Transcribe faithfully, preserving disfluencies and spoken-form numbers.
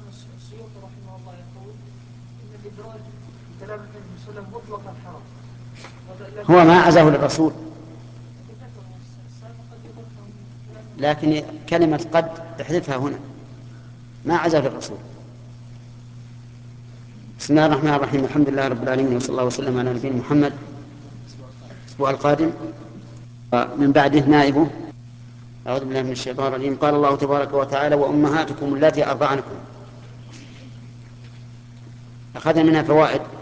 السيوطي رحمه الله يقول ان الادراج كلام النبي صلى الله عليه وسلم مطلقا حرام. هو ما عزاه للرسول، لكن كلمة قد احذفها هنا، ما عزاه للرسول. بسم الله الرحمن الرحيم، الحمد لله رب العالمين، وصلى الله وسلم على نبينا محمد. الأسبوع القادم من بعده نائبه. أعوذ بالله من الشيطان الرجيم. قال الله تبارك وتعالى: وأمهاتكم اللاتي أرضعنكم. أخذنا منها فوائد.